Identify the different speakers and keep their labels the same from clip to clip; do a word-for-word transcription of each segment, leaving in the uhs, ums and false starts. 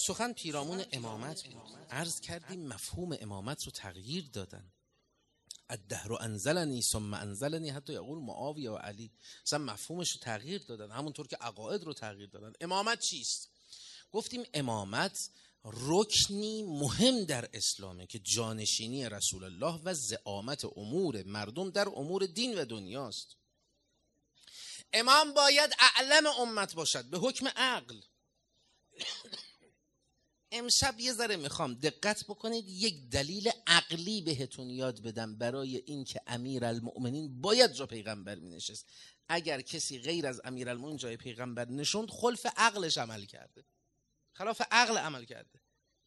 Speaker 1: سخن پیرامون امامت بود. عرض کردیم مفهوم امامت رو تغییر دادن. الدهر انزلنی ثم انزلنی، حتی یقول معاویه و علی، مثلا مفهومش رو تغییر دادن، همونطور که عقاید رو تغییر دادن. امامت چیست؟ گفتیم امامت رکنی مهم در اسلامه که جانشینی رسول الله و زعامت امور مردم در امور دین و دنیاست. امام باید اعلم امت باشد به حکم عقل. امشب یه ذره میخوام دقت بکنید، یک دلیل عقلی بهتون یاد بدم برای این که امیرالمؤمنین باید جا پیغمبر می نشست. اگر کسی غیر از امیرالمؤمنین جای پیغمبر نشوند، خلف عقلش عمل کرده، خلاف عقل عمل کرده.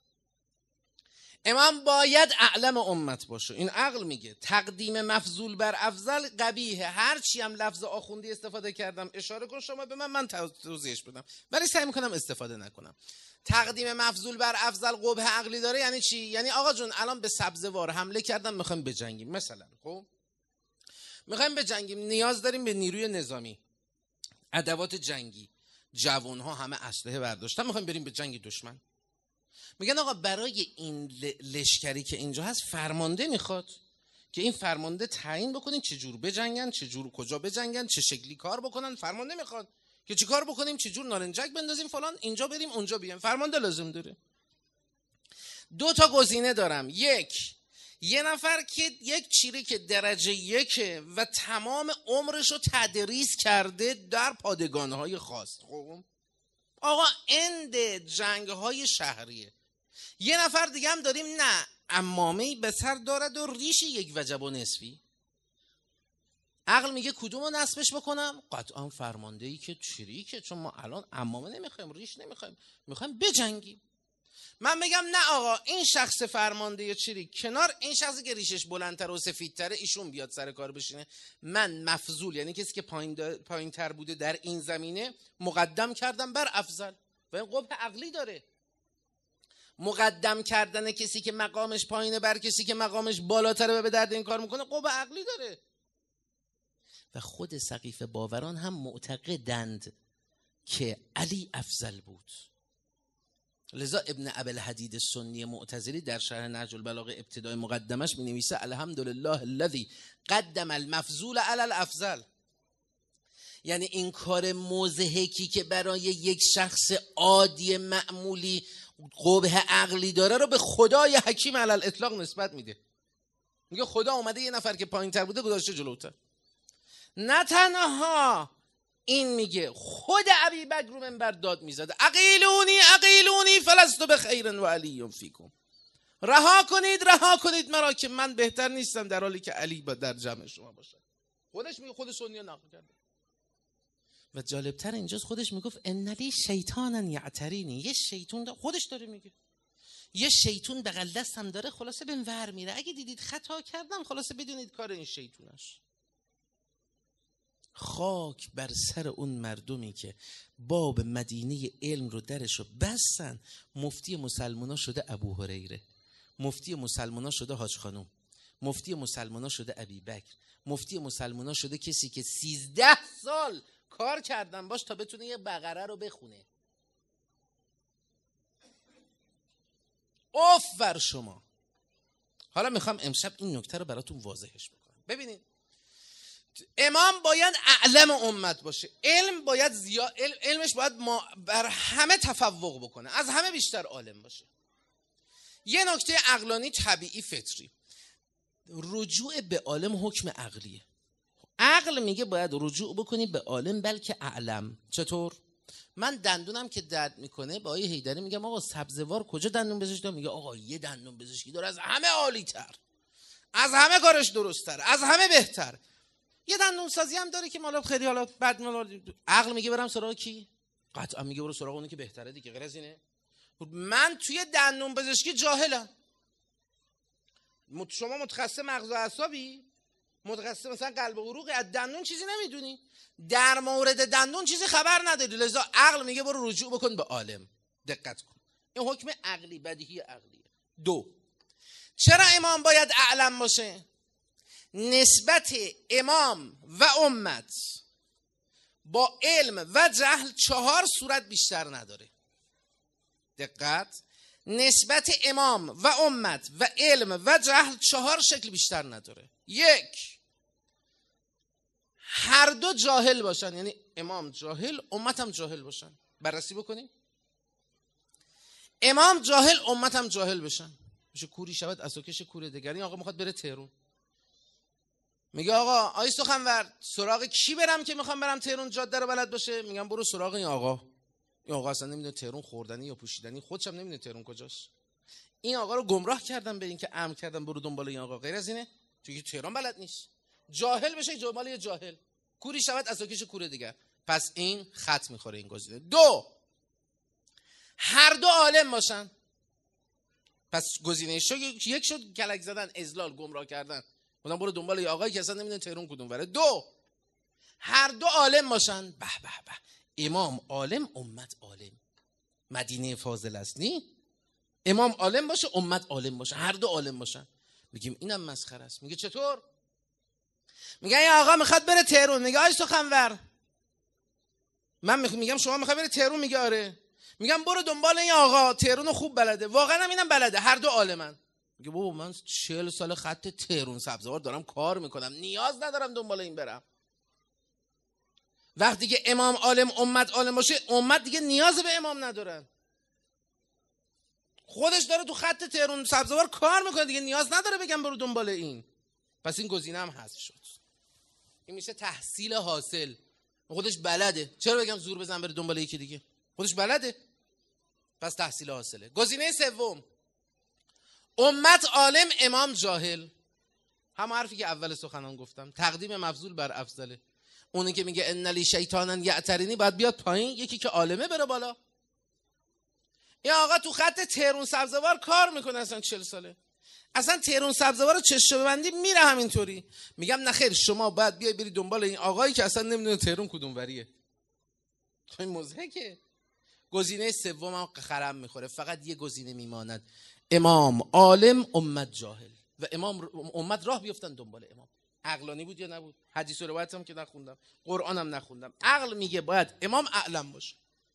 Speaker 1: امام باید اعلم امت باشه. این عقل میگه تقدیم مفضول بر افضل قبیحه. هرچی هم لفظ آخوندی استفاده کردم اشاره کن شما به من، من توضیحش بدم، ولی سعی میکنم استفاده نکنم. تقدیم مفضول بر افضل قبح عقلی داره یعنی چی؟ یعنی آقا جون الان به سبزوار حمله کردم، میخوایم بجنگیم مثلا، خب میخوایم بجنگیم، نیاز داریم به نیروی نظامی، ادوات جنگی، جوانها همه اسلحه برداشتن، میخوایم بریم به جنگ دشمن. میگن آقا برای این لشکری که اینجا هست فرمانده میخواد که این فرمانده تعیین بکنین چه جور بجنگن، چه جور کجا بجنگن، چه شکلی کار بکنن. فرمانده میخواد که چی کار بکنیم، چه جور نارنجک بندازیم، فلان، اینجا بریم اونجا بیایم. فرمانده لازم داره. دو تا گزینه دارم. یک، یه نفر که یک چیری که درجه یکه و تمام عمرش رو تدریس کرده در پادگانهای خاص، خب آقا اند جنگهای شهریه. یه نفر دیگه هم داریم نه، عمامه‌ای به سر دارد و ریش یک وجب و نصفی. عقل میگه کدومو نصبش بکنم؟ قطعا فرماندهی که چیری که، چون ما الان عمامه نمیخوایم، ریش نمیخوایم، میخوایم بجنگیم. من بگم نه آقا این شخص فرمانده چیری کنار، این شخصی که ریشش بلندتر و سفیدتره ایشون بیاد سر کار بشینه. من مفضول، یعنی کسی که پایین پایین تر بوده در این زمینه، مقدم کردم بر افضل و این قبح عقلی داره. مقدم کردن کسی که مقامش پایینه بر کسی که مقامش بالاتره و به درد این کار میکنه قبح عقلی داره. و خود سقیفه باوران هم معتقدند که علی افضل بود. لذا ابن ابوالحدید سنی معتزلی در شرح نهج البلاغه ابتدای مقدمش می نویسه الحمدلله الذی قدم المفضول علی الافضل. یعنی این کار مضحکی که برای یک شخص عادی معمولی قبح عقلی داره رو به خدای حکیم علی الاطلاق نسبت میده. میگه خدا اومده یه نفر که پایین تر بوده گذاشته جلوتر. نه تنها این، میگه خود ابوبکر رو منبر داد میزده عقیلونی عقیلونی فلست بخیر و علی فیکم. رها کنید رها کنید مرا که من بهتر نیستم، در حالی که علی با در جمع شما باشه. خودش میگه، خود سنی نقل کرده. و جالبتر اینجاست خودش میگفت ان لی شیطانا یعترینی. یه شیطون دا خودش داره میگه، یه شیطون بغل دستم داره، خلاصه بهم ور میره. اگه دیدید خطا کردم خلاصه بدونید کار این شیطونش. خاک بر سر اون مردمی که باب مدینه علم رو درشو بستن. مفتی مسلمانا شده ابو هریره، مفتی مسلمانا شده حاج خانم، مفتی مسلمانا شده ابوبکر، مفتی مسلمانا شده کسی که سیزده سال کار کردن باش تا بتونه یه بقره رو بخونه. اوف بر شما. حالا میخوام امشب این نکته رو براتون واضحش بکنم. ببینید امام باید اعلم امت باشه. علم باید زیاد، علمش باید ما بر همه تفوق بکنه، از همه بیشتر عالم باشه. یه نکته عقلانی طبیعی فطری، رجوع به عالم حکم عقلیه. عقل میگه باید رجوع بکنی به عالم بلکه اعلم. چطور؟ من دندونم که درد میکنه با آقای حیدری میگم آقا سبزوار کجا دندون پزشکی داره؟ میگه آقا یه دندون پزشکی داره از همه عالی تر، از همه کارش درست تر، از همه بهتر. یه دندون سازی هم داره که مالا خیلی حالا بد مالا. عقل میگه برم سراغ کی؟ قطعا میگه برو سراغ اونی که بهتره دیگه، غیر از اینه؟ من توی دندون پزشکی جاهلم. شما متخصص مغز و اعصابی، متخصص مثلا قلب و عروق، از دندون چیزی نمیدونی، در مورد دندون چیزی خبر نداری. لذا عقل میگه برو رجوع بکن به عالم. دقت کن، این حکم عقلی بدیهی عقلیه. دو، چرا امام باید اعلم باشه؟ نسبت امام و امت با علم و جهل چهار صورت بیشتر نداره. دقت، نسبت امام و امت و علم و جهل چهار شکل بیشتر نداره. یک، هر دو جاهل باشن، یعنی امام جاهل امت هم جاهل باشن. بررسی بکنیم. امام جاهل امت هم جاهل بشن. میشه کوری شود اسوکش کوره دگری. آقا میخواد بره تهرون، میگه آقا آی سخنور سراغ کی برم که میخوام برم تهرون جاده رو بلد باشه؟ میگم برو سراغ این آقا. این آقا اصلا نمیدونه تهرون خوردنی یا پوشیدنی، خودش هم نمیدونه تهرون کجاست. این آقا رو گمراه کردن به این که امر کردن برو دنبال این آقا. غیر از اینه؟ چون که تهران بلد نیست. جاهل بشه دنبال یه جاهل، کوری شود اسوکش کوره دیگر. پس این خط میخوره این گزینه. دو، هر دو عالم باشن. پس گزینه شو یک شد، کلک زدن، اضلال، گمراه کردن. بودن برو دنبال یه آقایی که اصلا نمیدونه تهران کدوم وره. دو، هر دو عالم باشن. به به به، امام عالم امت عالم. مدینه فاضل است نی؟ امام عالم باشه امت عالم باشه، هر دو عالم باشن. میگیم اینم مسخره است. میگه چطور؟ میگه این آقا میخواد بره تهرون. میگه آی سخنور من میگم شما میخوای بری تهرون؟ میگه آره. میگم برو دنبال این آقا، تهرون خوب بلده. واقعا هم اینم بلده، هر دو عالمن. میگه بابا من چهل سال خط تهرون سبزوار دارم کار میکنم، نیاز ندارم دنبال این برم. وقتی که امام عالم امت عالم باشه، امت دیگه نیاز به امام ندارن. خودش داره تو خط تهرون سبزوار کار میکنه دیگه، نیاز نداره بگم برو دنبال این. پس این گزینه هم حذف شد. این میشه تحصیل حاصل. خودش بلده، چرا بگم زور بزن بره دنبال یکی دیگه؟ خودش بلده. پس تحصیل حاصله. گزینه سوم، امت عالم امام جاهل. هم حرفی که اول سخنان گفتم، تقدیم مفضول بر افضله. اونی که میگه ان لی شیطانا یعترینی باید بیاد پایین، یکی که عالمه بره بالا. این آقا تو خط تهرون سبزوار کار میکنه اصلا چهل ساله. اصلا تهرون سبزوار رو چشم ببندی میره همینطوری. میگم نه خیر، شما باید بیای بری دنبال این آقایی که اصلا نمیدونه تهرون کدوم وریه. این مضحکه. گزینه سوم هم خرم میخوره. فقط یه گزینه میماند، امام عالم امت جاهل. و امام امت راه بیفتن دنبال امام. عقلانی بود یا نبود؟ حدیث و روایت هم که نخوندم، قرآن هم نخوندم. عقل میگه باید امام اعلم باشه.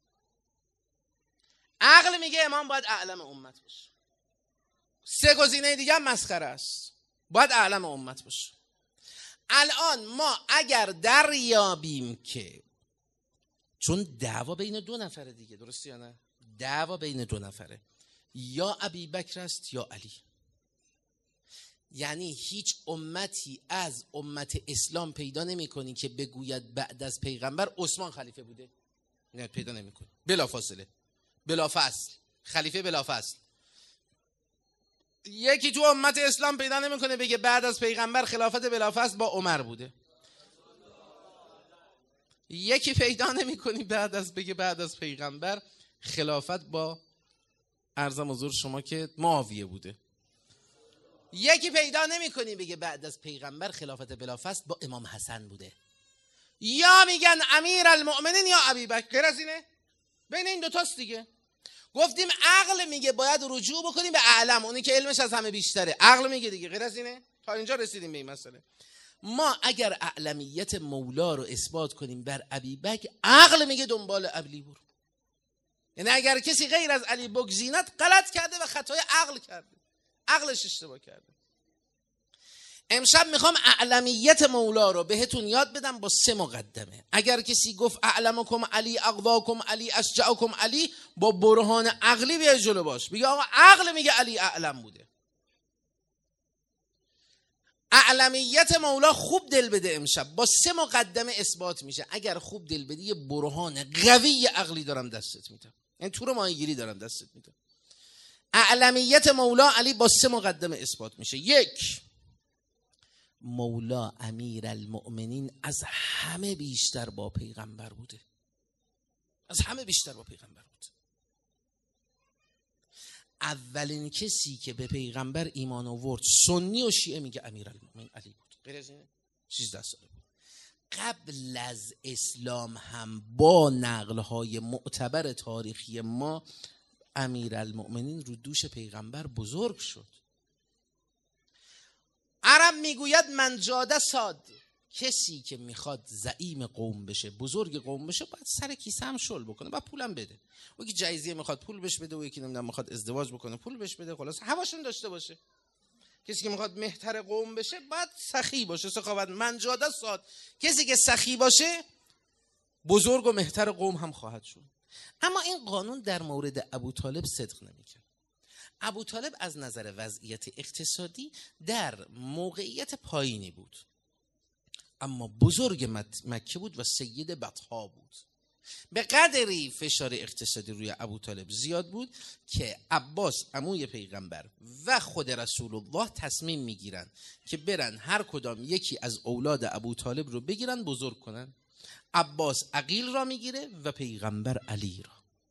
Speaker 1: عقل میگه امام باید اعلم امت باشه. سه گزینه دیگه هم مسخره است. باید اعلم امت باشه. الان ما اگر دریابیم که، چون دعوا بین دو نفره دیگه، درسته یا نه؟ دعوا بین دو نفره، یا ابی بکر است یا علی. یعنی هیچ امتی از امت اسلام پیدا نمی کنی که بگوید بعد از پیغمبر عثمان خلیفه بوده. نه، پیدا نمی کنی. بلا فاصله، بلا فصل، خلیفه بلا فصل. یکی تو امت اسلام پیدا نمی کنه بگه بعد از پیغمبر خلافت بلا فصل با عمر بوده. یکی پیدا نمی کنی بعد از بگه بعد از پیغمبر خلافت با عرضم حضور شما که معاویه بوده. یکی پیدا نمی کنی بگه بعد از پیغمبر خلافت بلافصل با امام حسن بوده. یا میگن امیر المؤمنین یا ابی بکر. غیر از اینه؟ بین این دوتاست دیگه. گفتیم عقل میگه باید رجوع بکنیم به اعلم، اونی که علمش از همه بیشتره. عقل میگه دیگه. غیر از اینه؟ تا اینجا رسیدیم به این مسئله. ما اگر اعلمیت مولا رو اثبات کنیم بر ابی بکر، عقل میگه دنبال علی برو. یعنی اگر کسی غیر از علی بگزیند غلط کرده و خطای عقل کرده، عقلش اشتباه کرده. امشب میخوام اعلمیت مولا رو بهتون یاد بدم با سه مقدمه. اگر کسی گفت اعلمکم علی اقواکم علی اشجعکم علی، با برهان عقلی بیای جلو باش، میگه آقا عقل میگه علی اعلم بوده. اعلمیت مولا خوب دل بده، امشب با سه مقدمه اثبات میشه. اگر خوب دل بدی یه برهان قوی عقلی دارم دستت میدم، یعنی تور ماهیگیری دارم دستت میدم. اعلمیت مولا علی با سه مقدمه اثبات میشه. یک، مولا امیر المؤمنین از همه بیشتر با پیغمبر بوده. از همه بیشتر با پیغمبر بود. اولین کسی که به پیغمبر ایمان آورد سنی و شیعه میگه امیر المؤمنین علی بود. غیر از اینه؟ سیزده ساله بود. قبل از اسلام هم با نقلهای معتبر تاریخی ما امیر المؤمنین رو دوش پیغمبر بزرگ شد. عرب میگوید من جاده ساد، کسی که میخواد زعیم قوم بشه، بزرگ قوم بشه، باید سر کیسه هم شل بکنه، باید پولم بده. و یکی جایزه میخواد پول بهش بده، و یکی نمیدونم میخواد ازدواج بکنه پول بهش بده، خلاص هواشون داشته باشه. کسی که میخواد مهتر قوم بشه باید سخی باشه، سخاوتمند، جاده ساد. کسی که سخی باشه بزرگ و مهتر قوم هم خواهد شد. اما این قانون در مورد ابوطالب صدق نمیکرد. ابوطالب از نظر وضعیت اقتصادی در موقعیت پایینی بود، اما بزرگ مکه بود و سید بطحا بود. به قدری فشار اقتصادی روی ابوطالب زیاد بود که عباس عموی پیغمبر و خود رسول الله تصمیم میگیرن که برن هر کدام یکی از اولاد ابوطالب رو بگیرن بزرگ کنن. عباس عقیل را میگیره و پیغمبر علی را.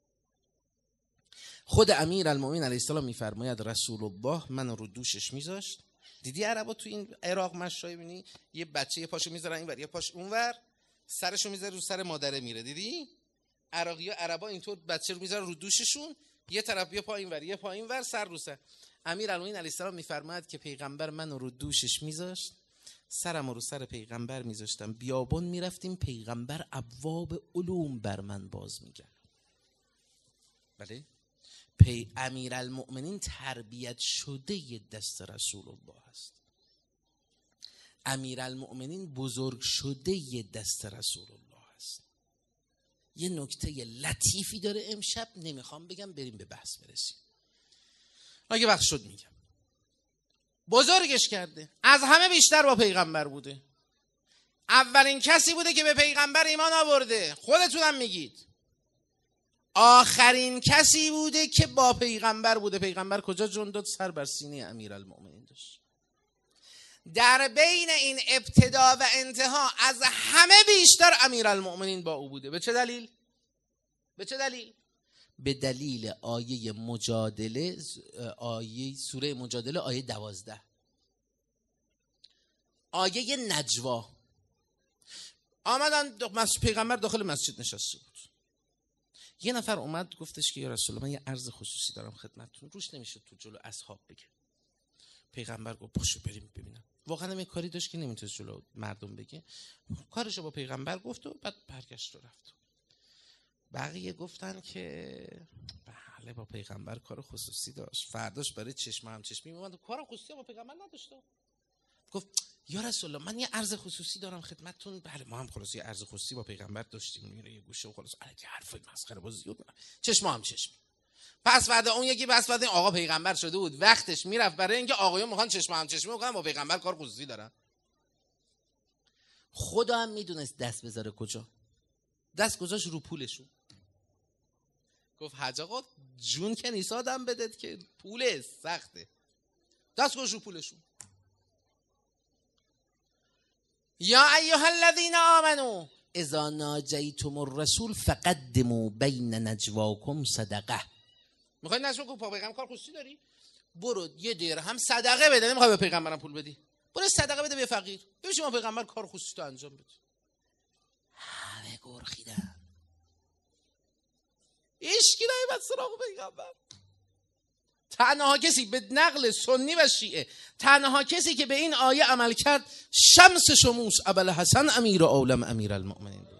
Speaker 1: خود امیر المؤمنین علیه السلام میفرماید رسول الله من رو دوشش میذاشت. دیدی عربا تو این عراق مشای بینی یه بچه یه پاشو میذارن اینور یه پاش اونور، سرشو میذاره رو سر مادره میره. دیدی عراقی‌ها عربا اینطور بچه رو میذارن رو دوششون، یه طرف یه پا اینور یه پا اینور، سر رو سر. امیر المؤمنین علیه السلام میفرماید که پیغمبر من رو دوشش میذاشت، سرم رو سر پیغمبر میذاشتم، بیابون میرفتیم، پیغمبر ابواب علوم بر من باز میگن. بله، پی امیرالمؤمنین تربیت شده دست رسول الله است. امیرالمؤمنین بزرگ شده دست رسول الله است. یه نکته لطیفی داره امشب، نمیخوام بگم، بریم به بحث برسیم. اگه وقت شد میگم. بزرگش کرده، از همه بیشتر با پیغمبر بوده، اولین کسی بوده که به پیغمبر ایمان آورده، خودتونم میگید. آخرین کسی بوده که با پیغمبر بوده. پیغمبر کجا جون داد؟ سر بر سینه امیرالمؤمنین داشت. در بین این ابتدا و انتها از همه بیشتر امیرالمؤمنین با او بوده. به چه دلیل؟ به چه دلیل؟ به دلیل آیه مجادله، آیه سوره مجادله آیه دوازده، آیه نجوا. آمدن پیغمبر داخل مسجد نشسته بود، یه نفر اومد گفتش که یا رسول الله من یه عرض خصوصی دارم خدمتتون، روش نمیشد تو جلو اصحاب بگه. پیغمبر گفت پاشو بریم ببینم. واقعا یه کاری داشت که نمیتونست جلو مردم بگه، کارشو با پیغمبر گفت و بعد برگشت و رفت. بقیه گفتن که بله با پیغمبر کار خصوصی داشت. فرداش برای چشم هم چشمی اومد، کار خصوصی با پیغمبر نداشته. گفت یا رسول الله من یه عرض خصوصی دارم خدمتتون. بله ما هم خلاص یه عرض خصوصی با پیغمبر داشتیم. میره یه گوشه و خلاص الکی حرفای مسخره بازی بود، چشم هم چشمی. پس بعد اون یکی پس بعد این آقا پیغمبر شده بود، وقتش میرفت برای اینکه آقایون میخوان چشم هم چشمی بکنن، با پیغمبر کار خصوصی دارن. خدا هم میدونست دست بذاره کجا. دست گذاشت رو پولشون. گفت حاج آقا جون که نیست آدم بدد که پوله سخته. دست گذاشت رو پولشون. یا ایها الذین آمنو اذا ناجیتم الرسول فقدموا بین نجواکم صدقه. میخوای نجوا کو پیغمبر کار خصوصی داری؟ برو یه درهم صدقه بده. نمیخوای به پیغمبرم پول بدی؟ برو صدقه بده به فقیر. ببین شما پیغمبر کار خصوصی تو انجام بده. همه گرخیدن. اشکی نمیاد سراغ پیغمبر. تنها کسی به نقل سنی و شیعه، تنها کسی که به این آیه عمل کرد شمس شموس ابوالحسن امیر عالم امیرالمؤمنین بود.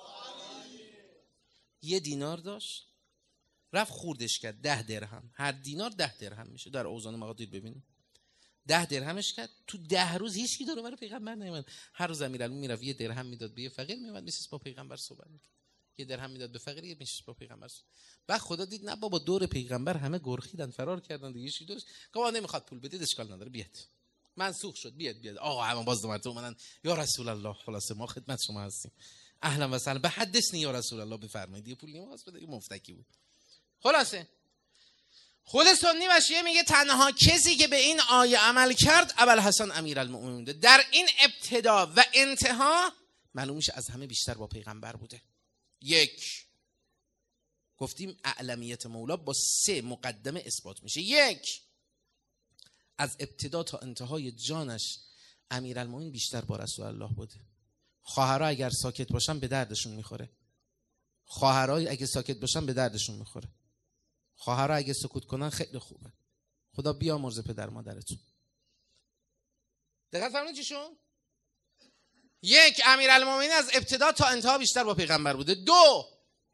Speaker 1: یه دینار داشت، رفت خوردش کرد، ده درهم. هر دینار ده درهم میشه در اوزان مقادیر. ببینید ده درهمش کرد. تو ده روز هیچ کی دور برای پیغمبر نمیاد. هر روز امیرالمؤمنین میرفت یه درهم میداد به یه فقیر، میومد میشست با پیغمبر صحبت میکرد. یه درهم میداد به فقیر، یه میشست با پیغمبر. بعد خدا دید نه بابا دور پیغمبر همه گرخیدن فرار کردن دیگه. چی داشت که نمیخواد پول بدید اشکال نداره بیاد. منسوخ شد، بیاد بیاد. آقا همون باز دو مرتبه اومدن یا رسول الله خلاصه ما خدمت شما هستیم، اهلا و سهلا، به حدثنی یا رسول الله بفرمایید. یه پول نمیخواست بده، مفتکی بود. خلاصه خود سنی و شیعه میگه تنها کسی که به این آیه عمل کرد ابوالحسن امیرالمؤمنین بوده. در این ابتدا و انتها معلوم میشه از همه بیشتر با پیغمبر بوده. یک، گفتیم اعلمیت مولا با سه مقدمه اثبات میشه. یک، از ابتدا تا انتهای جانش امیرالمؤمنین بیشتر با رسول الله بوده. خواهرها اگر ساکت باشن به دردشون میخوره. خواهرها اگه ساکت باشن به دردشون میخوره. خواهرها اگه سکوت کنن خیلی خوبه. خدا بیامرزه پدر مادرتون. دقت فرمودید چی شد؟ یک، امیرالمومنین از ابتدا تا انتها بیشتر با پیغمبر بوده. دو،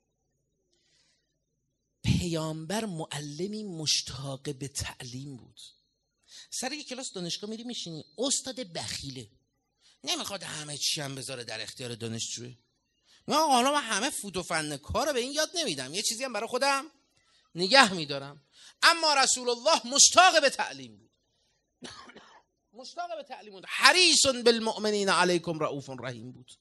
Speaker 1: پیامبر معلمی مشتاق به تعلیم بود. سر یک کلاس دانشگاه میری میشینی، استاد بخیله، نمیخواد همه چی هم بذاره در اختیار دانشجوه. نه حالا من همه فوت و فن کارو به این یاد نمیدم، یه چیزی هم برای خودم نگه میدارم. اما رسول الله مشتاق به تعلیم بود. مشتاق به تعلیم بود. حریص بالمؤمنین علیکم رؤوف رحیم بود.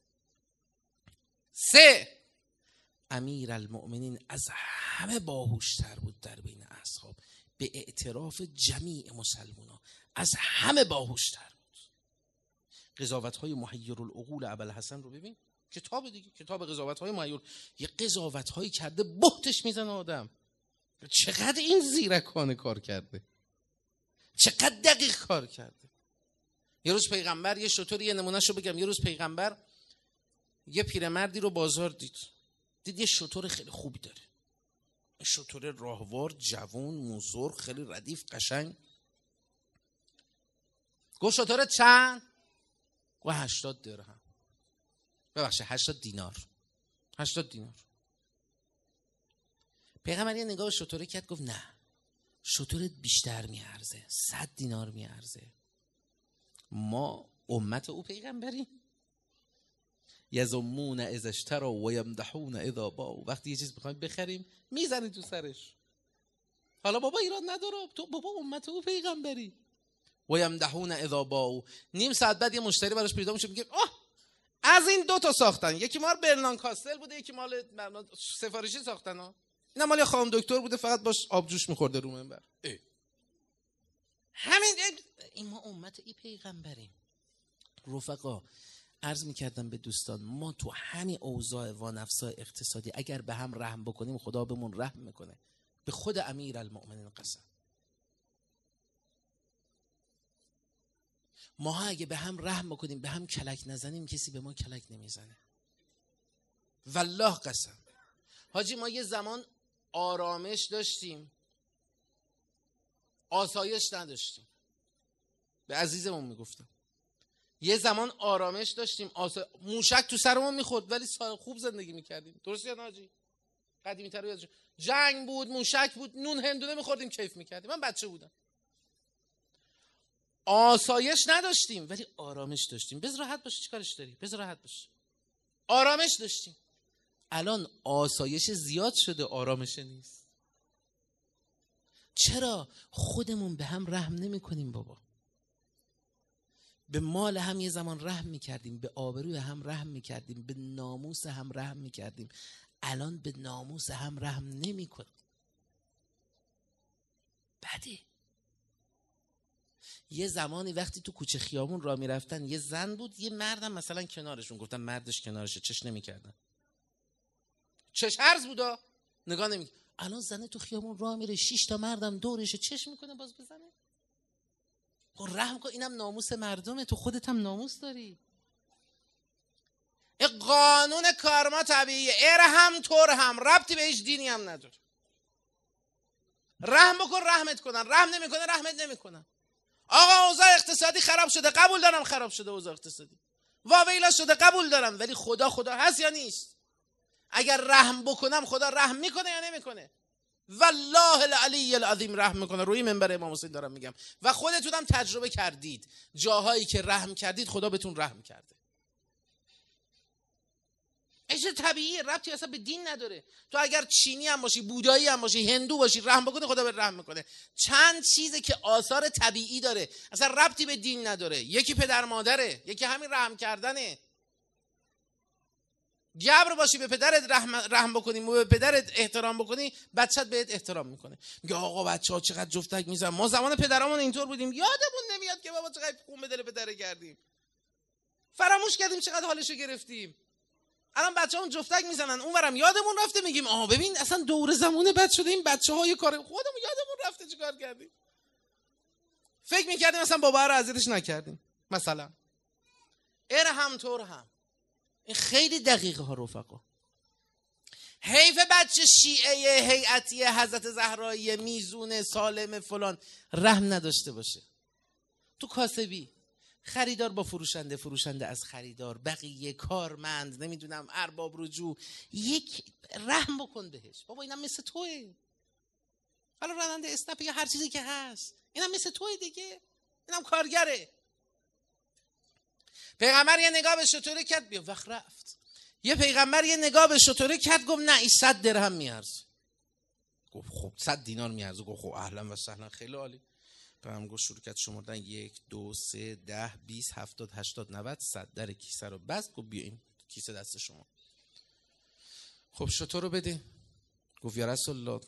Speaker 1: سه، امیرالمؤمنین از همه باهوشتر بود در بین اصحاب، به اعتراف جمیع مسلمانان از همه باهوشتر بود. قضاوت‌های محیرالعقول ابوالحسن رو ببین، کتاب دیگه، کتاب قضاوت‌های محیر، یه قضاوت‌هایی کرده بهتش میزنه آدم. چقدر این زیرکانه کار کرده، چقدر دقیق کار کرده. یه روز پیغمبر، یه شطوری، یه نمونهشو بگم، یه روز پیغمبر یه پیرمردی رو بازار دید، دید یه شطور خیلی خوبی داره، شطور راهوار، جوان، موزور، خیلی ردیف، قشنگ. گفت شطور چند؟ گفت هشتاد درهم. ببخشید هشتاد دینار. هشتاد دینار. پیغمبر یه نگاه به شطوره کرد، گفت نه، شطورت بیشتر میارزه، صد دینار میارزه. ما امت او پیغمبریم. یزمون اذا اشتروا و یمدحون اذا باعوا. وقتی یه چیز میخوایم بخریم میزنی تو سرش. حالا بابا ایراد نداره، تو بابا امت او پیغمبری. و یمدحون اذا باعوا. نیم ساعت بعد یه مشتری براش پیدا میشه، میگه آه از این دو تا ساختن، یکی مال برنان کاستل بوده، یکی مال سفارشی ساختن ها، اینا مال خانم دکتر بوده، فقط باش آبجوش میخورده رو منبر. همین این ما امت ای پیغمبریم. رفقا عرض میکردم به دوستان، ما تو همین اوضاع و نفسای اقتصادی اگر به هم رحم بکنیم خدا بهمون رحم میکنه. به خود امیرالمؤمنین قسم. ما اگه به هم رحم بکنیم، به هم کلک نزنیم، کسی به ما کلک نمیزنه. والله قسم. حاجی ما یه زمان آرامش داشتیم، آسایش نداشتیم. به عزیزمون میگفتم یه زمان آرامش داشتیم، آسا... موشک تو سرمون میخورد ولی خوب زندگی میکردیم. درست یا نه حاجی؟ قدیمی تر یادش، جنگ بود، موشک بود، نون هندونه میخوردیم، کیف میکردیم. من بچه بودم. آسایش نداشتیم ولی آرامش داشتیم. بذار راحت باش، چیکارش داری؟ بذار راحت باش. آرامش داشتیم. الان آسایش زیاد شده، آرامش نیست. چرا؟ خودمون به هم رحم نمی کنیم بابا. به مال هم یه زمان رحم میکردیم، به آبروی هم رحم میکردیم، به ناموس هم رحم میکردیم. الان به ناموس هم رحم نمی کنیم. بده. یه زمانی وقتی تو کوچه خیابون راه میرفتن، یه زن بود، یه مردم مثلا کنارشون، گفتن مردش کنارشه، چش نمیکردن، چش عرض بودا، نگاه نمی. الان زنه تو خیابون راه میره، شش تا مردم دورشه، چش میکنه باز بزنه. خب رحم کن، اینم ناموس مردمه، تو خودت هم ناموس داری. این قانون کارما طبیعیه. ارحم ترحم، ربطی به هیچ دینی هم نداره. رحم بکن رحمت کنن، رحم نمیکنه رحمت نمیکنن. آقا اوضاع اقتصادی خراب شده، قبول دارم خراب شده اوضاع اقتصادی، واویلا شده، قبول دارم، ولی خدا خدا هست یا نیست؟ اگر رحم بکنم خدا رحم میکنه یا نمیکنه؟ والله العلی العظیم رحم میکنه. روی منبر امام حسین دارم میگم و خودتونم تجربه کردید، جاهایی که رحم کردید خدا بهتون رحم کرده. ایش طبیعیه، ربطی اصلا به دین نداره. تو اگر چینی هم باشی، بودایی هم باشی، هندو باشی، رحم بکنه خدا به رحم میکنه. چند چیزی که آثار طبیعی داره اصلا ربطی به دین نداره. یکی پدر مادره، یکی همین رحم کردنه. جبر باشی به پدرت رحم, رحم بکنی، به پدرت احترام بکنی، بچت بهت احترام میکنه. میگه آقا بچه‌ها چقدر جفتک میزنن، ما زمان پدرامون اینطور بودیم، یادمون نمیاد که بابا چقدر خون به دل پدر کردیم، فراموش کردیم چقدر حالشو گرفتیم. الان بچه‌ها جفتک میزنن، اونورم یادمون رفته میگیم آها ببین اصلا دور زمونه بد شده، این بچه‌ها یه کار خودمون یادمون رفته چیکار کردیم. فکر میکردیم مثلا بابا رو اذیتش نکردیم مثلا. ارحم ترحم. این خیلی دقیقه ها رفقا. حیف بچه شیعه هیئتی حضرت زهرایی میزون سالم فلان رحم نداشته باشه. تو کاسبی خریدار با فروشنده، فروشنده از خریدار، بقیه کارمند، نمیدونم ارباب رجوع، یک رحم بکن بهش. بابا اینم مثل توئه، حالا راننده اسنپ یا هر چیزی که هست، اینم مثل توئه دیگه، اینم کارگره. پیغمبر یه نگاه به شطوره کرد، بیا وقت رفت. یه پیغمبر یه نگاه به شطوره کرد، گفت نه این صد درهم میارزه. گفت خب صد دینار میارزه. گفت خب اهلا و سهلا، خیلی عالی. پیغمبر گفت شروع کرد شمردن، یک دو سه ده بیست هفتاد هشتاد نود صد. در کیسه رو بست، گفت بیا این کیسه دست شما. خب شطور رو بده. گفت یا رسول الله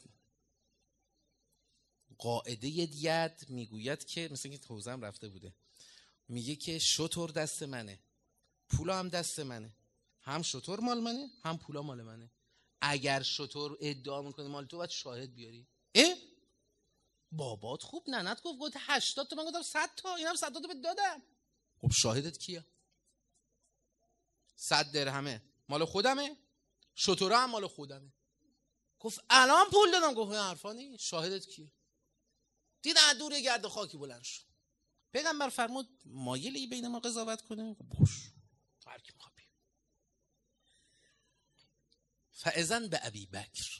Speaker 1: قاعده ید میگوید که، مثلا که حوزم رفته بوده، میگه که شطور دست منه، پولا هم دست منه، هم شطور مال منه هم پولا مال منه. اگر شطور ادعا میکنه مال تو، باید شاهد بیاری. اه؟ بابات خوب ننت گفت گفت هشتاد تا، من گفتم صد تا، اینم صد تا بهت دادم. خب شاهدت کیه؟ صد درهمه مال خودمه، شطوره هم مال خودمه. گفت الان پول دادم. گفت این حرفا نیست، شاهدت کیه؟ دید از دور گرد خاکی بلند شد. پیغمبر فرمود مایلی بین ما قضاوت کنه؟ باش، هر کی میخواد بیا. فاذن به ابی بکر.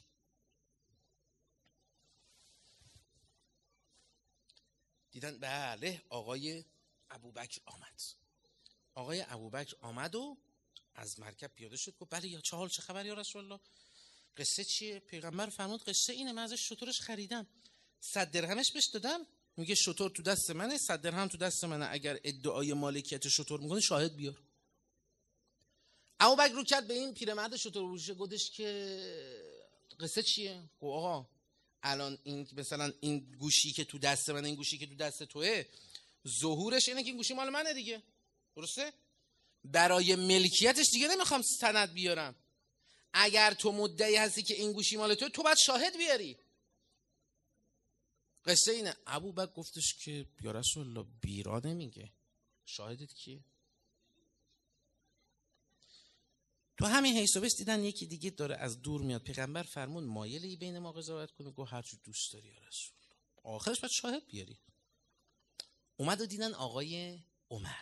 Speaker 1: دیدن بله آقای ابوبکر آمد. آقای ابوبکر آمد و از مرکب پیاده شد. گفت بله یا چه حال، چه خبر یا رسول الله؟ قصه چیه؟ پیغمبر فرمود قصه اینه، من ازش شطورش خریدم، صد درهمش بهش دادم. میگه شطور تو دست منه، صد درهم تو دست منه. اگر ادعای مالکیت شطور میکنه شاهد بیار. ابوبکر رو کرد به این پیرمرد شطور فروش، گفتش که قصه چیه؟ گفت آقا الان این مثلا این گوشی که تو دست منه، این گوشی که تو دست توئه، ظهورش اینه که این گوشی مال منه دیگه، درسته؟ برای ملکیتش دیگه نمیخوام سند بیارم. اگر تو مدعی هستی که این گوشی مال توئه، تو باید شاهد بیاری. قصه اینه. ابوبکر گفتش که یا رسول الله بیرا نمیگه، شاهدت کیه؟ تو همین حیث و بس دیدن یکی دیگه داره از دور میاد. پیغمبر فرمون مایلی بین ما قضاوت کنه؟ گفت هر چی دوست داری یا رسول الله. آخرش باید شاهد بیاری. اومد و دیدن آقای عمر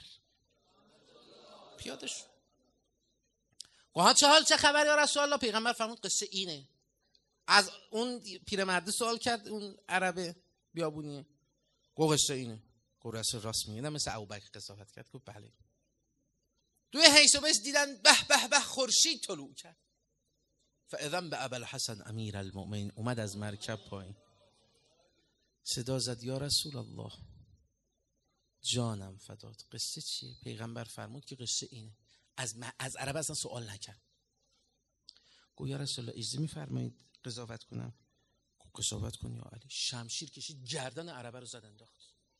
Speaker 1: پیاده شد. گفت چه حال، چه خبر یا رسول الله؟ پیغمبر فرمود قصه اینه. از اون پیرمرد سوال کرد، اون عربه بیابونیه. گفت قصه اینه. گفت رسول راست میگه؟ مثل ابوبکر قضاوت کرد. گفت بله. دوی حیث و بس دیدن به به به خورشید طلوع کرد. فاذن به ابوالحسن امیر المؤمنین اومد از مرکب پایین، صدا زد یا رسول الله جانم فدات، قصه چیه؟ پیغمبر فرمود که قصه اینه. از از عرب اصلا سوال نکرد. گفت یا رسول الله اجازه میفرمایید قضاوت کنم؟ گفت قضاوت کن یا علی. شمشیر کشید گردن عربه رو زد انداخت.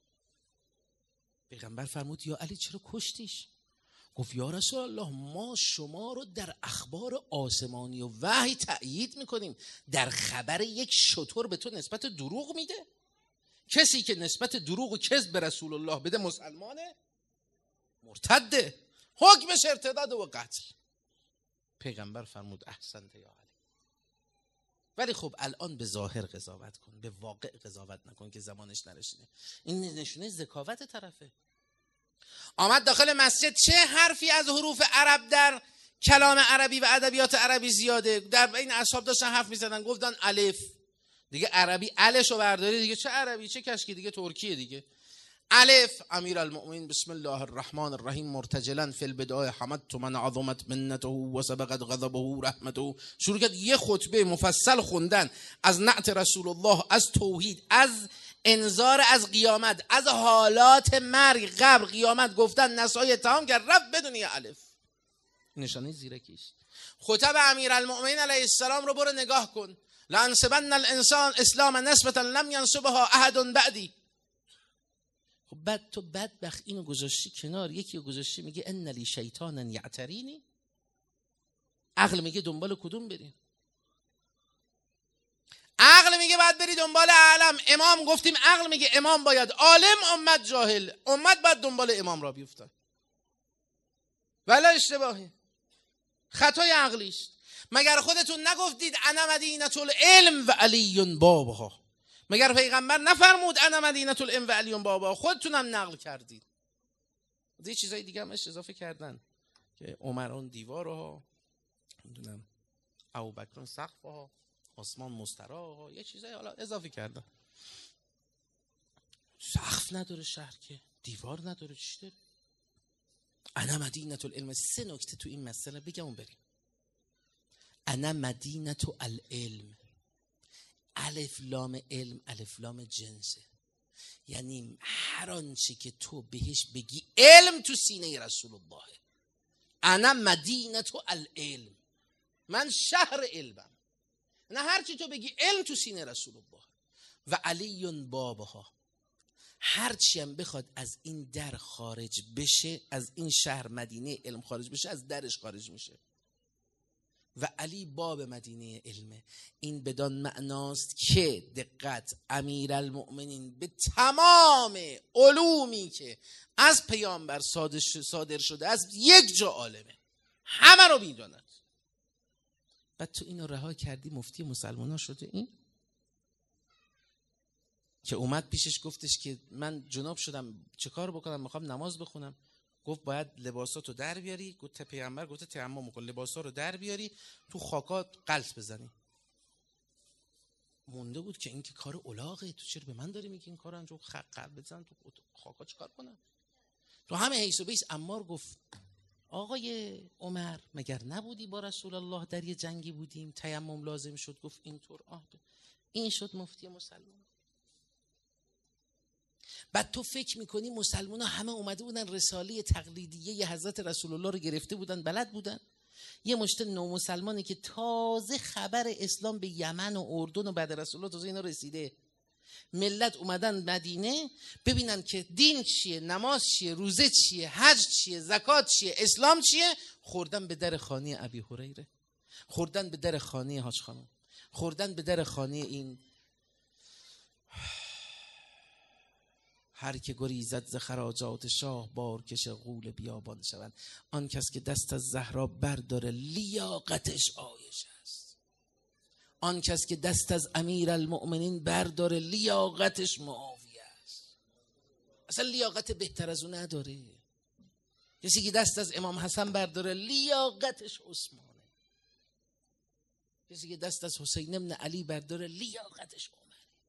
Speaker 1: پیغمبر فرمود یا علی چرا کشتیش؟ گفت یا رسول الله ما شما رو در اخبار آسمانی و وحی تأیید میکنیم، در خبر یک شتر به تو نسبت دروغ میده؟ کسی که نسبت دروغ و کذب به رسول الله بده مسلمانه؟ مرتده، حکمش ارتداد و قتل. پیغمبر فرمود احسنت یا علی. ولی خب الان به ظاهر قضاوت کن، به واقع قضاوت نکن که زمانش نرسیده. این نشونه ذکاوت طرفه. آمد داخل مسجد، چه حرفی از حروف عرب در کلام عربی و ادبیات عربی زیاده. در این اصحاب داشتن حرف می‌زدن، گفتن الف دیگه، عربی الشو برداری دیگه، چه عربی چه کشکی دیگه، ترکیه دیگه. الف امیر المؤمنین بسم الله الرحمن الرحیم مرتجلا فی البدایه حمدت من عظمت منته و سبقت غضبه رحمته. شروع کرد یه خطبه مفصل خوندن از نعت رسول الله، از توحید، از انذار از قیامت، از حالات مرگ، قبر، قیامت. گفتن نسای تمام کرد، رفت بدون یه الف. نشانه زیرکیش. خطب امیرالمؤمنین علیه السلام رو برو نگاه کن. لانسبن الانسان اسلام نسبتا لم ینسبها احد بعدی. خب بعد تو بدبخت اینو گذاشتی کنار، یکی رو گذاشتی میگه ان لی شیطانا یعترینی. عقل میگه دنبال کدوم بریم؟ عقل میگه باید بری دنبال عالم. امام گفتیم عقل میگه امام باید عالم، امت جاهل. امت باید دنبال امام را بیفتن. ولی اشتباهی، خطای عقلیست. مگر خودتون نگفتید انا مدینه العلم و علی بابها؟ مگر پیغمبر نفرمود انا مدینه العلم و علی بابها؟ خودتونم نقل کردید. یه چیزای دیگه هم اضافه کردن که عمران دیوار ها، میدونم ابوبکر سقف ها، آسمان مسترا ها، یه چیزای حالا اضافه کردن. سقف نداره شهر که، دیوار نداره، چی داره؟ انا مدینه العلم. سه نکته تو این مسئله بگم و بریم. انا مدینه العلم، الف لام علم الف لام جنسه، یعنی هر آنچه که تو بهش بگی علم تو سینه رسول الله. انا مدینه العلم، من شهر علمم. نه هر چی تو بگی علم تو سینه رسول الله. و علی بابها، هر چی هم بخواد از این در خارج بشه، از این شهر مدینه علم خارج بشه، از درش خارج میشه. و علی باب مدینه علمه. این بدان معناست که دقت، امیرالمؤمنین به تمام علومی که از پیامبر صادر شده از یک جا عالمه، همه رو میداند. بعد تو اینو رها کردی مفتی مسلمان شده این که اومد پیشش گفتش که من جناب شدم چه کار بکنم، میخوام نماز بخونم. گفت باید لباساتو در بیاری. گفت پیامبر گفت تیمم کن، لباسا رو در بیاری تو خاکات غلط بزنی. مونده بود که این که کار الاغه، تو چرا به من داری میگی این کارو انجام؟ خاک بزن تو خاکا چیکار کنم؟ تو همه حیث و بیس عمار گفت آقای عمر مگر نبودی با رسول الله در یه جنگی بودیم تیمم لازم شد؟ گفت اینطور. آه این شد مفتی مسلمان. بعد تو فکر میکنی مسلمان ها همه اومده بودن رساله تقلیدیه حضرت رسول الله رو گرفته بودن بلد بودن؟ یه مشت نو مسلمانی که تازه خبر اسلام به یمن و اردن و بعد رسول الله تازه اینا رسیده، ملت اومدن مدینه ببینن که دین چیه، نماز چیه، روزه چیه، حج چیه، زکات چیه، اسلام چیه. خوردن به در خانه ابی هریره، خوردن به در خانه حاج خانم، خوردن به در خانه این هر که گریزد ز خراجات شاه، بارکش غول بیابان شوند. آن کس که دست از زهرا برداره لیاقتش عایشه است. آن کس که دست از امیرالمؤمنین برداره لیاقتش معاویه است. اصلا لیاقت بهتر از اون نداره. کسی که دست از امام حسن برداره لیاقتش عثمانه. کسی که دست از حسین ابن علی برداره لیاقتش عمره.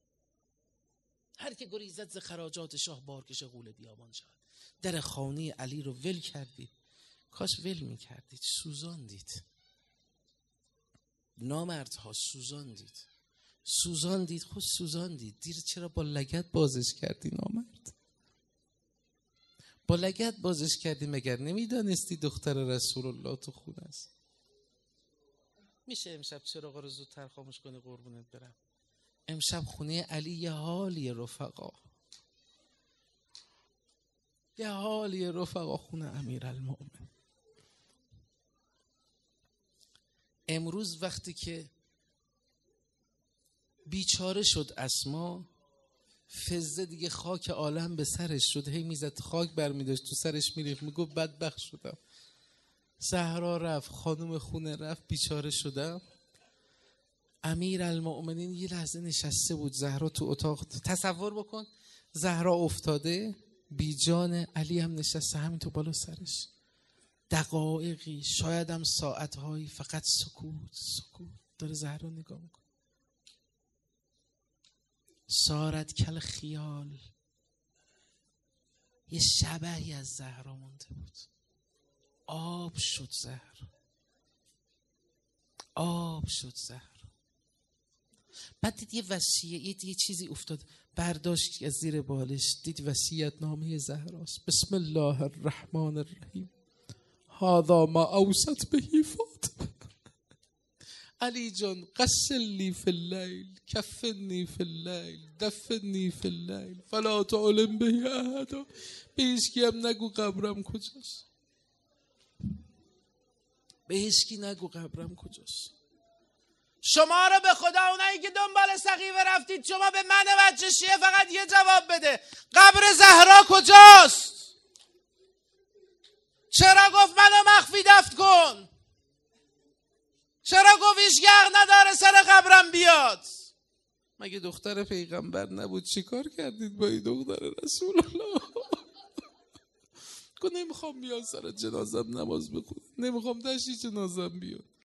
Speaker 1: هر که گریزد ز خراجات شاه، بارکش غول بیابان شود. در خانه علی رو ول کردید. کاش ول میکردید، سوزاندید. نامردها سوزاندید، سوزاندید، خود سوزاندید. دیر چرا با لگد بازش کردی نامرد؟ با لگد بازش کردی مگر نمیدانستی دختر رسول الله تو خونه است؟ میشه امشب چراغا رو زودتر خاموش کنی قربونت برم؟ امشب خونه علی یه حالی رفقا، یه حالی رفقا خونه امیرالمؤمنین. امروز وقتی که بیچاره شد اسما، فزه دیگه خاک عالم به سرش شد، هی میزد خاک برمیداشت تو سرش میریخت، میگفت بدبخت شدم. زهرا رفت، خانم خونه رفت، بیچاره شدم. امیرالمؤمنین یه لحظه نشسته بود، زهرا تو اتاق. تصور بکن زهرا افتاده بی جان، علی هم نشسته همین تو بالا سرش. دقایقی شاید هم ساعتهایی فقط سکوت سکوت داره زهرا نگاه میکنه. سارت کل خیال، یه شبحی از زهرا مونده بود. آب شد زهرا، آب شد زهرا. بعد دید یه وصیت، یه چیزی افتاد، برداشت از زیر بالش، دید وصیت نامه زهراست. بسم الله الرحمن الرحیم، هذا ما اوصت بهی فاطمه. علی جان غسلنی فی اللیل، کفنی فی اللیل، دفنی فی اللیل، فلا تعلم بهی احدا. به هیچ کی هم نگو قبرم کجاست، به هیچ کی نگو قبرم کجاست. شما رو به خدا، اونایی که دنبال سقیفه رفتید، شما به من بچه شیعه فقط یه جواب بده، قبر زهرا کجاست؟ چرا گفت منو مخفی دفن کن؟ چرا گفت هیچ حق نداره سر قبرم بیاد؟ مگه دختر پیغمبر نبود؟ چی کار کردید با این دختر رسول الله؟
Speaker 2: گفت نمیخوام بیان سر جنازم نماز بخونم، نمیخوام تشییع جنازم بیان.